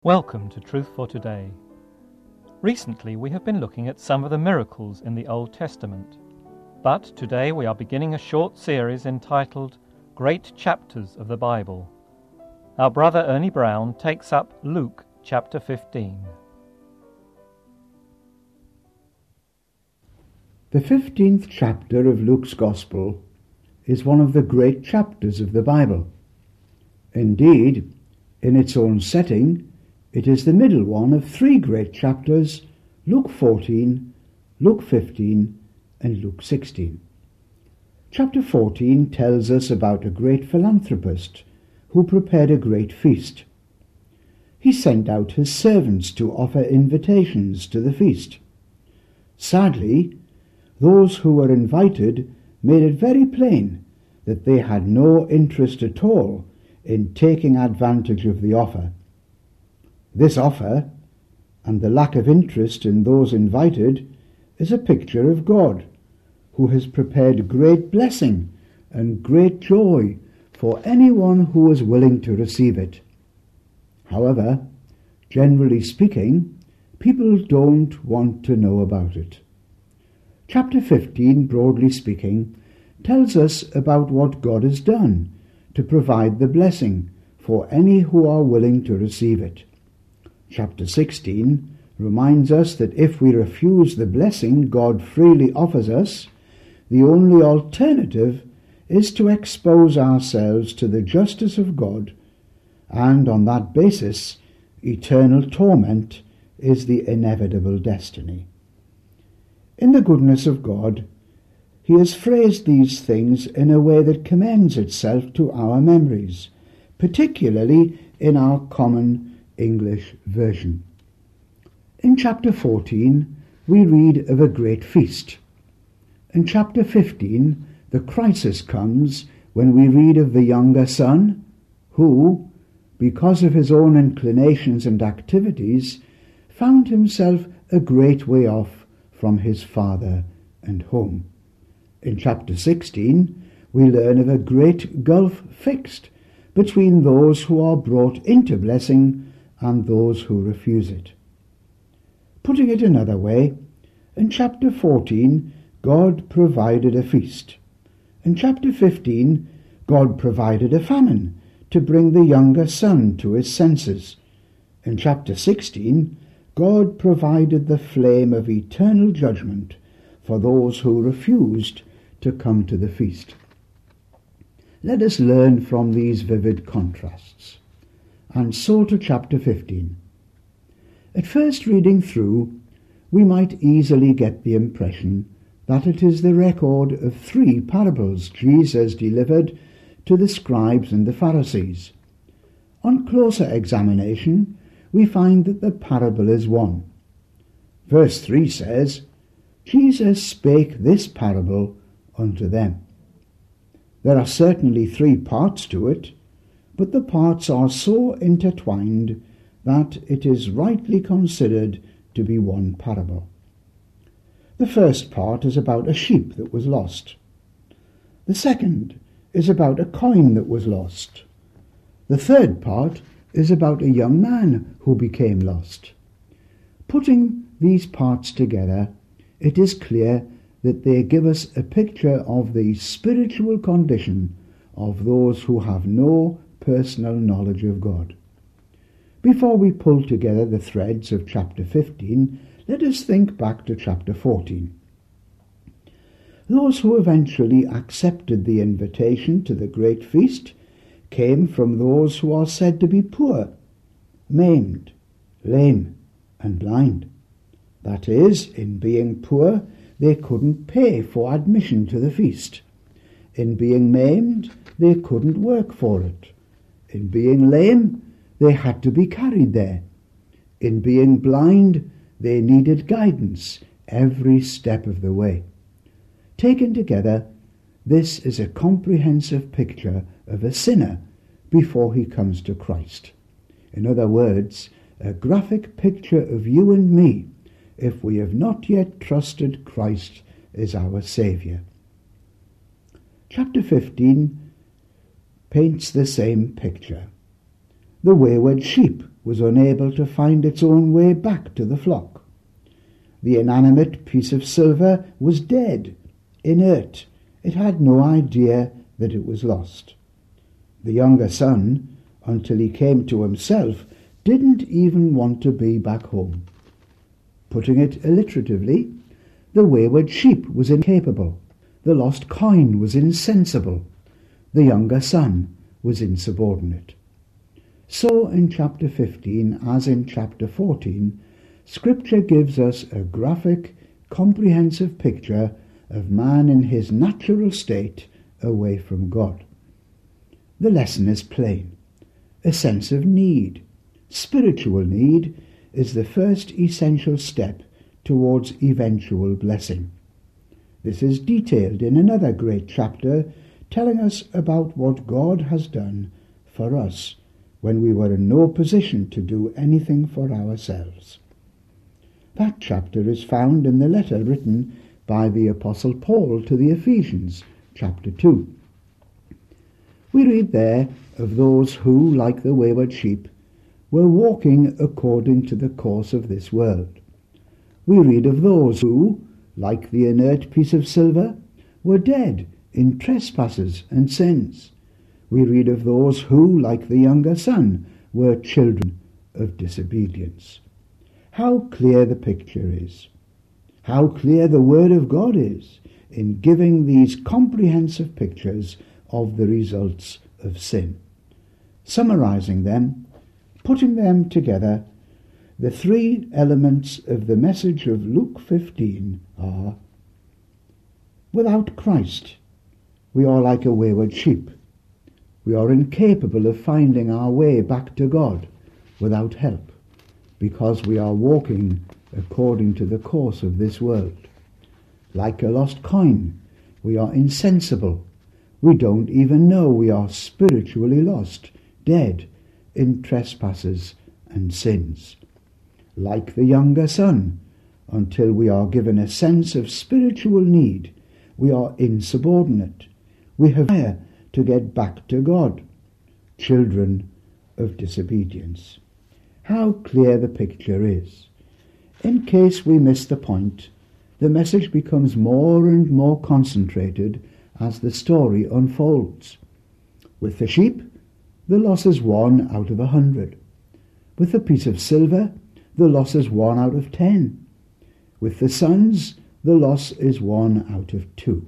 Welcome to Truth for Today. Recently we have been looking at some of the miracles in the Old Testament, but today we are beginning a short series entitled Great Chapters of the Bible. Our brother Ernie Brown takes up Luke chapter 15. The 15th chapter of Luke's Gospel is one of the great chapters of the Bible. Indeed, in its own setting, it is the middle one of three great chapters, Luke 14, Luke 15, and Luke 16. Chapter 14 tells us about a great philanthropist who prepared a great feast. He sent out his servants to offer invitations to the feast. Sadly, those who were invited made it very plain that they had no interest at all in taking advantage of the offer. This offer, and the lack of interest in those invited, is a picture of God, who has prepared great blessing and great joy for anyone who is willing to receive it. However, generally speaking, people don't want to know about it. Chapter 15, broadly speaking, tells us about what God has done to provide the blessing for any who are willing to receive it. Chapter 16 reminds us that if we refuse the blessing God freely offers us, the only alternative is to expose ourselves to the justice of God, and on that basis, eternal torment is the inevitable destiny. In the goodness of God, He has phrased these things in a way that commends itself to our memories, particularly in our common English version. In chapter 14, we read of a great feast. In chapter 15, the crisis comes when we read of the younger son who, because of his own inclinations and activities, found himself a great way off from his father and home. In chapter 16, we learn of a great gulf fixed between those who are brought into blessing and those who refuse it. Putting it another way, in chapter 14, God provided a feast. In chapter 15, God provided a famine to bring the younger son to his senses. In chapter 16, God provided the flame of eternal judgment for those who refused to come to the feast. Let us learn from these vivid contrasts. And so to chapter 15. At first reading through, we might easily get the impression that it is the record of three parables Jesus delivered to the scribes and the Pharisees. On closer examination, we find that the parable is one. Verse 3 says, Jesus spake this parable unto them. There are certainly three parts to it, but the parts are so intertwined that it is rightly considered to be one parable. The first part is about a sheep that was lost. The second is about a coin that was lost. The third part is about a young man who became lost. Putting these parts together, it is clear that they give us a picture of the spiritual condition of those who have no personal knowledge of God. Before we pull together the threads of chapter 15, let us think back to chapter 14. Those who eventually accepted the invitation to the great feast came from those who are said to be poor, maimed, lame, and blind. That is, in being poor, they couldn't pay for admission to the feast. In being maimed, they couldn't work for it. In being lame, they had to be carried there. In being blind, they needed guidance every step of the way. Taken together, this is a comprehensive picture of a sinner before he comes to Christ. In other words, a graphic picture of you and me if we have not yet trusted Christ as our Saviour. Chapter 15 paints the same picture. The wayward sheep was unable to find its own way back to the flock. The inanimate piece of silver was dead, inert. It had no idea that it was lost. The younger son, until he came to himself, didn't even want to be back home. Putting it alliteratively, the wayward sheep was incapable. The lost coin was insensible. The younger son was insubordinate. So in chapter 15, as in chapter 14, Scripture gives us a graphic, comprehensive picture of man in his natural state away from God. The lesson is plain. A sense of need, spiritual need, is the first essential step towards eventual blessing. This is detailed in another great chapter telling us about what God has done for us when we were in no position to do anything for ourselves. That chapter is found in the letter written by the Apostle Paul to the Ephesians, chapter 2. We read there of those who, like the wayward sheep, were walking according to the course of this world. We read of those who, like the inert piece of silver, were dead in trespasses and sins. We read of those who, like the younger son, were children of disobedience. How clear the picture is. How clear the Word of God is in giving these comprehensive pictures of the results of sin. Summarizing them, putting them together, the three elements of the message of Luke 15 are: without Christ, we are like a wayward sheep. We are incapable of finding our way back to God without help, because we are walking according to the course of this world. Like a lost coin, we are insensible. We don't even know we are spiritually lost, dead in trespasses and sins. Like the younger son, until we are given a sense of spiritual need, we are insubordinate. We have desire to get back to God, children of disobedience. How clear the picture is. In case we miss the point, the message becomes more and more concentrated as the story unfolds. With the sheep, the loss is 1 out of 100. With the piece of silver, the loss is 1 out of 10. With the sons, the loss is 1 out of 2.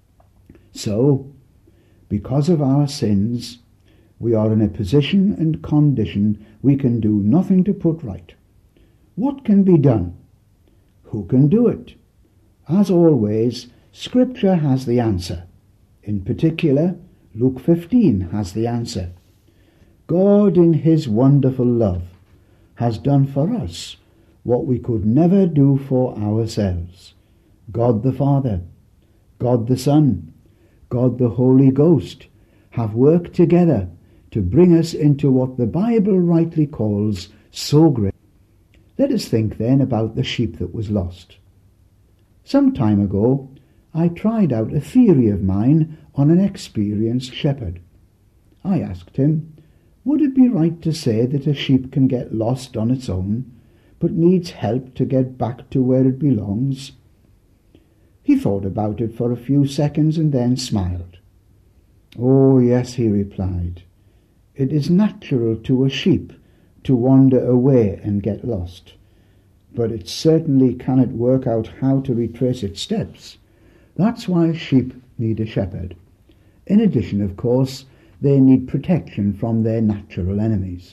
So, because of our sins, we are in a position and condition we can do nothing to put right. What can be done? Who can do it? As always, Scripture has the answer. In particular, Luke 15 has the answer. God, in his wonderful love, has done for us what we could never do for ourselves. God the Father, God the Son, God the Holy Ghost have worked together to bring us into what the Bible rightly calls so great. Let us think then about the sheep that was lost. Some time ago, I tried out a theory of mine on an experienced shepherd. I asked him, would it be right to say that a sheep can get lost on its own, but needs help to get back to where it belongs? He thought about it for a few seconds and then smiled. Oh, yes, he replied. It is natural to a sheep to wander away and get lost, but it certainly cannot work out how to retrace its steps. That's why sheep need a shepherd. In addition, of course, they need protection from their natural enemies.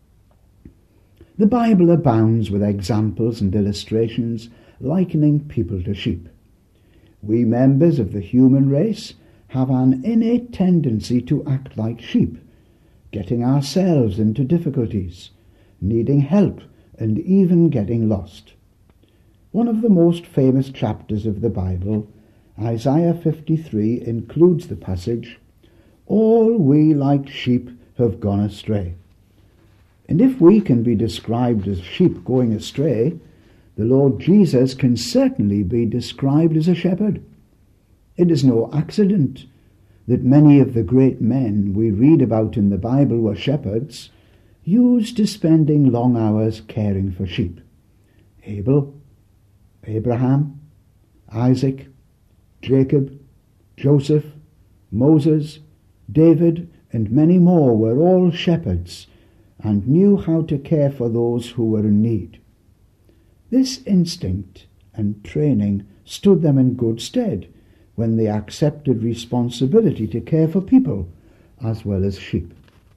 The Bible abounds with examples and illustrations likening people to sheep. We members of the human race have an innate tendency to act like sheep, getting ourselves into difficulties, needing help, and even getting lost. One of the most famous chapters of the Bible, Isaiah 53, includes the passage, "All we like sheep have gone astray." And if we can be described as sheep going astray, the Lord Jesus can certainly be described as a shepherd. It is no accident that many of the great men we read about in the Bible were shepherds, used to spending long hours caring for sheep. Abel, Abraham, Isaac, Jacob, Joseph, Moses, David, and many more were all shepherds and knew how to care for those who were in need. This instinct and training stood them in good stead when they accepted responsibility to care for people as well as sheep.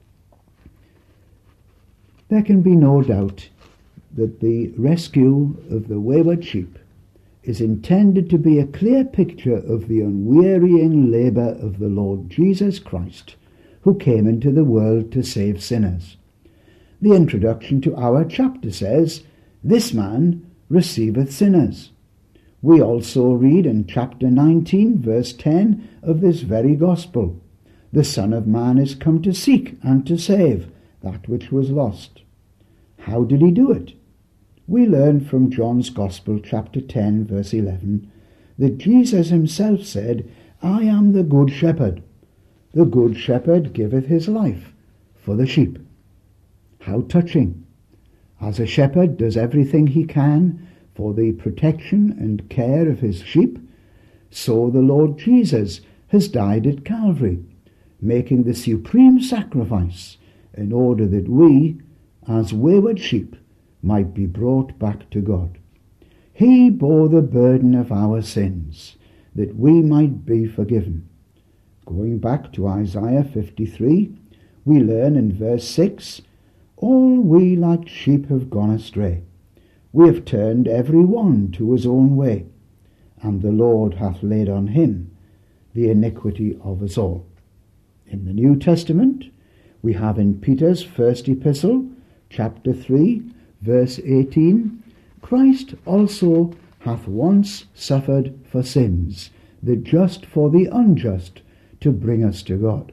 There can be no doubt that the rescue of the wayward sheep is intended to be a clear picture of the unwearying labour of the Lord Jesus Christ, who came into the world to save sinners. The introduction to our chapter says, "This man receiveth sinners." We also read in chapter 19, verse 10 of this very gospel, "The Son of Man is come to seek and to save that which was lost." How did he do it? We learn from John's Gospel, chapter 10, verse 11, that Jesus himself said, "I am the good shepherd. The good shepherd giveth his life for the sheep." How touching! As a shepherd does everything he can for the protection and care of his sheep, so the Lord Jesus has died at Calvary, making the supreme sacrifice in order that we, as wayward sheep, might be brought back to God. He bore the burden of our sins, that we might be forgiven. Going back to Isaiah 53, we learn in verse 6, "All we like sheep have gone astray. We have turned every one to his own way, and the Lord hath laid on him the iniquity of us all." In the New Testament, we have in Peter's first epistle, chapter 3, verse 18, "Christ also hath once suffered for sins, the just for the unjust, to bring us to God."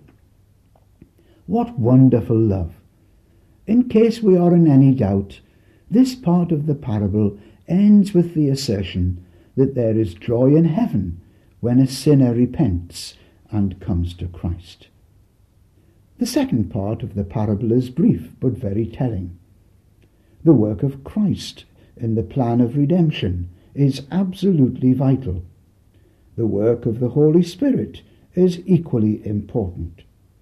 What wonderful love! In case we are in any doubt, this part of the parable ends with the assertion that there is joy in heaven when a sinner repents and comes to Christ. The second part of the parable is brief but very telling. The work of Christ in the plan of redemption is absolutely vital. The work of the Holy Spirit is equally important.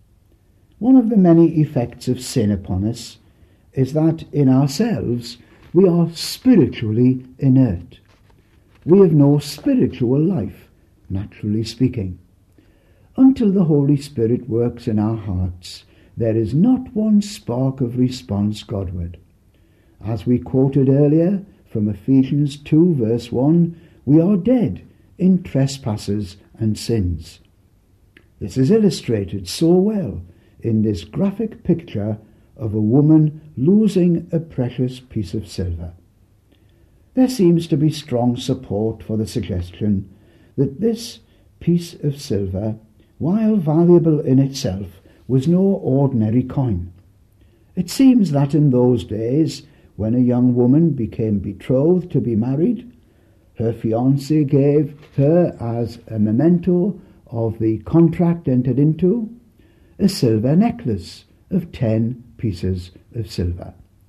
One of the many effects of sin upon us is that in ourselves we are spiritually inert. We have no spiritual life, naturally speaking. Until the Holy Spirit works in our hearts, there is not one spark of response Godward. As we quoted earlier from Ephesians 2, verse 1, we are dead in trespasses and sins. This is illustrated so well in this graphic picture of a woman losing a precious piece of silver. There seems to be strong support for the suggestion that this piece of silver, while valuable in itself, was no ordinary coin. It seems that in those days, when a young woman became betrothed to be married, her fiancé gave her, as a memento of the contract entered into, a silver necklace of 10 pieces of silver.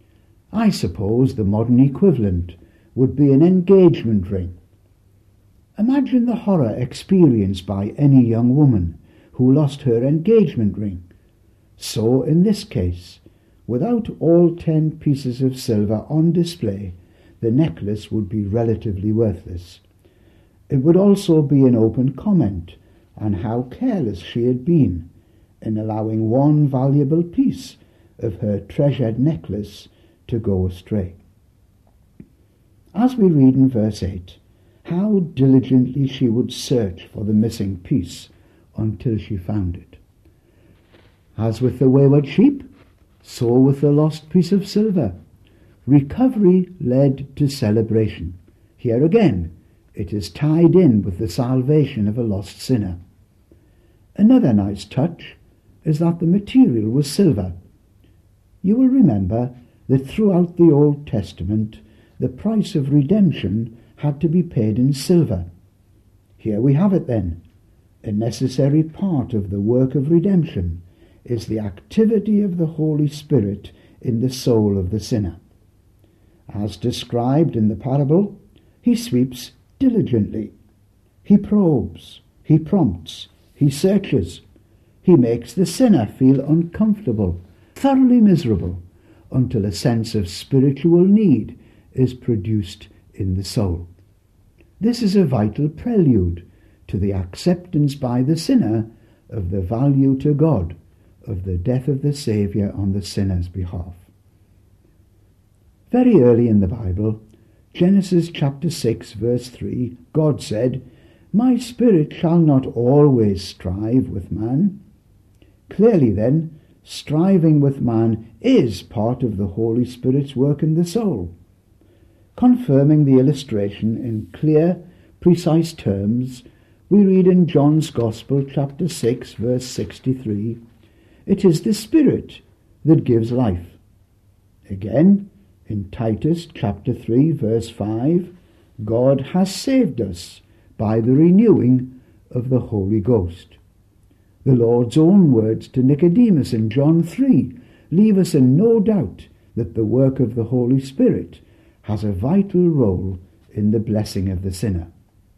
I suppose the modern equivalent would be an engagement ring. Imagine the horror experienced by any young woman who lost her engagement ring. So in this case, without all 10 pieces of silver on display, the necklace would be relatively worthless. It would also be an open comment on how careless she had been in allowing one valuable piece of her treasured necklace to go astray. As we read in verse 8, how diligently she would search for the missing piece until she found it. As with the wayward sheep, so with the lost piece of silver. Recovery led to celebration. Here again, it is tied in with the salvation of a lost sinner. Another nice touch is that the material was silver. You will remember that throughout the Old Testament, the price of redemption had to be paid in silver. Here we have it then. A necessary part of the work of redemption is the activity of the Holy Spirit in the soul of the sinner. As described in the parable, he sweeps diligently. He probes, he prompts, he searches. He makes the sinner feel uncomfortable, thoroughly miserable, until a sense of spiritual need is produced in the soul. This is a vital prelude to the acceptance by the sinner of the value to God of the death of the Saviour on the sinner's behalf. Very early in the Bible, Genesis chapter 6 verse 3, God said, "My spirit shall not always strive with man." Clearly then, striving with man is part of the Holy Spirit's work in the soul. Confirming the illustration in clear, precise terms, we read in John's Gospel chapter 6 verse 63, "It is the Spirit that gives life." Again, in Titus chapter 3 verse 5, God has saved us by the renewing of the Holy Ghost. The Lord's own words to Nicodemus in John 3 leave us in no doubt that the work of the Holy Spirit has a vital role in the blessing of the sinner.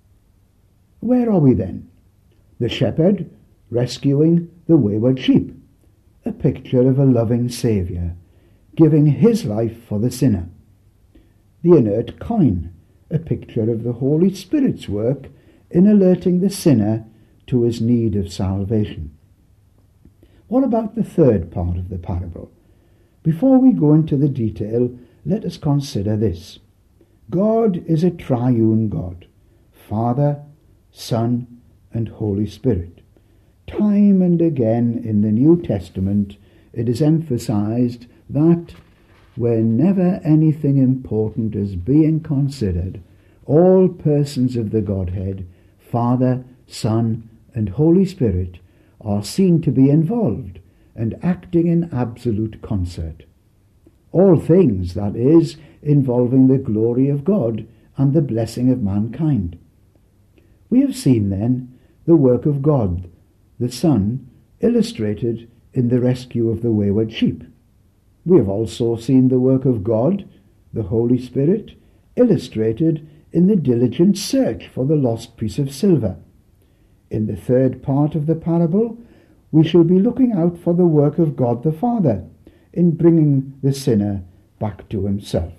Where are we then? The shepherd rescuing the wayward sheep, a picture of a loving Saviour giving his life for the sinner. The inert coin, a picture of the Holy Spirit's work in alerting the sinner to his need of salvation. What about the third part of the parable? Before we go into the detail, let us consider this. God is a triune God, Father, Son, and Holy Spirit. Time and again in the New Testament it is emphasized that whenever anything important is being considered, all persons of the Godhead, Father, Son, and Holy Spirit, are seen to be involved and acting in absolute concert. All things, that is, involving the glory of God and the blessing of mankind. We have seen then the work of God, the Son, illustrated in the rescue of the wayward sheep. We have also seen the work of God, the Holy Spirit, illustrated in the diligent search for the lost piece of silver. In the third part of the parable, we shall be looking out for the work of God the Father in bringing the sinner back to himself.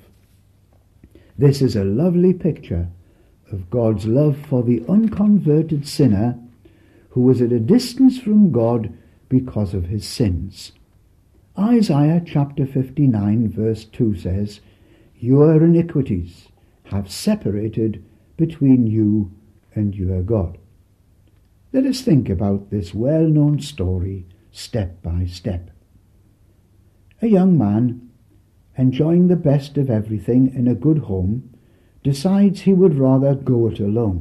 This is a lovely picture of God's love for the unconverted sinner who was at a distance from God because of his sins. Isaiah chapter 59 verse 2 says, "Your iniquities have separated between you and your God." Let us think about this well-known story step by step. A young man, enjoying the best of everything in a good home, decides he would rather go it alone.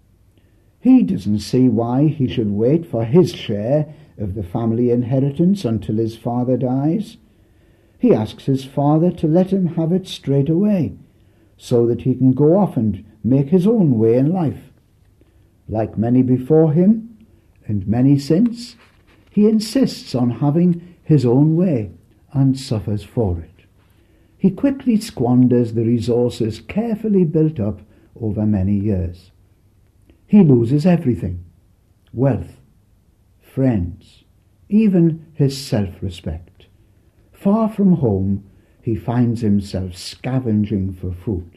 He doesn't see why he should wait for his share of the family inheritance until his father dies. He asks his father to let him have it straight away, so that he can go off and make his own way in life. Like many before him, and many since, he insists on having his own way and suffers for it. He quickly squanders the resources carefully built up over many years. He loses everything: wealth, friends, even his self-respect. Far from home, he finds himself scavenging for food.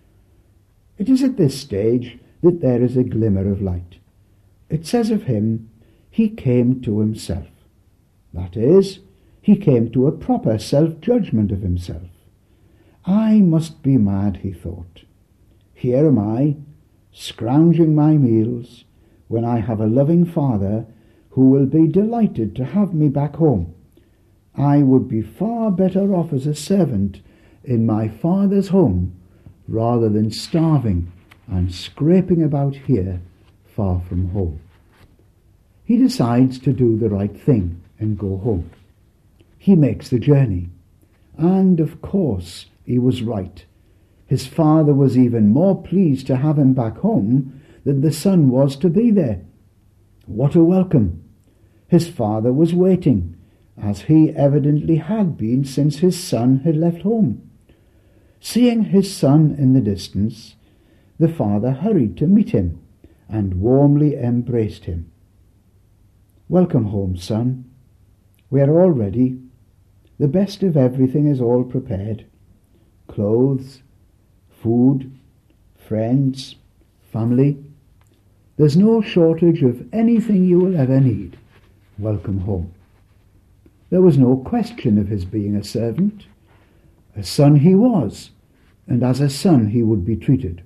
It is at this stage that there is a glimmer of light. It says of him, he came to himself. That is, he came to a proper self-judgment of himself. I must be mad, he thought. Here am I, scrounging my meals, when I have a loving father who will be delighted to have me back home. I would be far better off as a servant in my father's home rather than starving and scraping about here far from home. He decides to do the right thing and go home. He makes the journey. And, of course, he was right. His father was even more pleased to have him back home than the son was to be there. What a welcome! His father was waiting, as he evidently had been since his son had left home. Seeing his son in the distance, the father hurried to meet him and warmly embraced him. "Welcome home, son. We are all ready. The best of everything is all prepared. Clothes, food, friends, family. There's no shortage of anything you will ever need. Welcome home." There was no question of his being a servant. A son he was, and as a son he would be treated.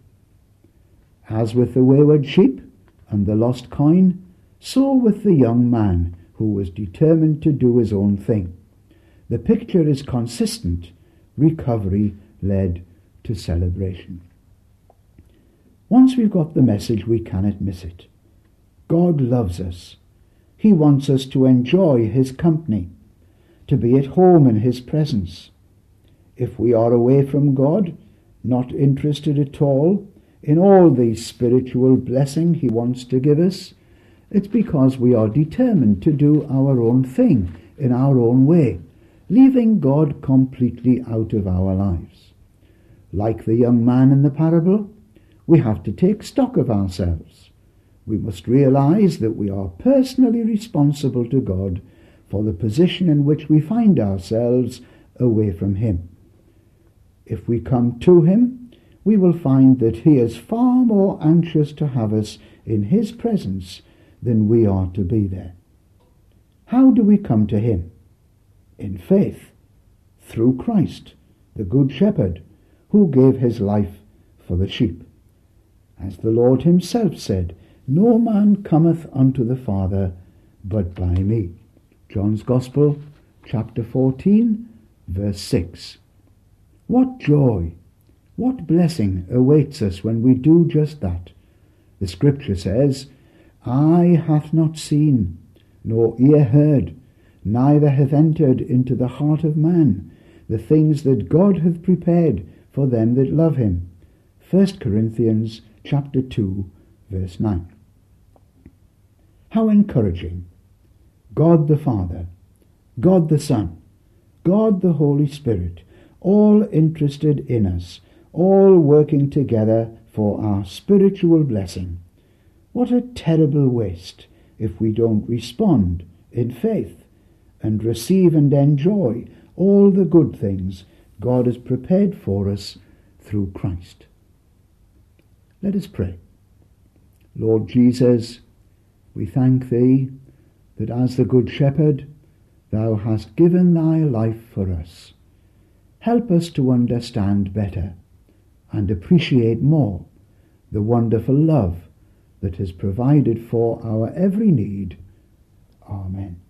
As with the wayward sheep and the lost coin, so with the young man who was determined to do his own thing. The picture is consistent. Recovery led to celebration. Once we've got the message, we cannot miss it. God loves us. He wants us to enjoy his company, to be at home in his presence. If we are away from God, not interested at all in all the spiritual blessing he wants to give us, it's because we are determined to do our own thing in our own way, leaving God completely out of our lives. Like the young man in the parable, we have to take stock of ourselves. We must realize that we are personally responsible to God for the position in which we find ourselves away from him. If we come to him, we will find that he is far more anxious to have us in his presence than we are to be there. How do we come to him? In faith, through Christ, the Good Shepherd, who gave his life for the sheep. As the Lord himself said, "No man cometh unto the Father but by me." John's Gospel, chapter 14, verse 6. What joy, what blessing awaits us when we do just that. The Scripture says, "Eye hath not seen, nor ear heard, neither hath entered into the heart of man the things that God hath prepared for them that love him." 1 Corinthians chapter 2, verse 9. How encouraging! God the Father, God the Son, God the Holy Spirit, all interested in us, all working together for our spiritual blessing. What a terrible waste if we don't respond in faith and receive and enjoy all the good things God has prepared for us through Christ. Let us pray. Lord Jesus, we thank thee that as the Good Shepherd thou hast given thy life for us. Help us to understand better and appreciate more the wonderful love that has provided for our every need. Amen.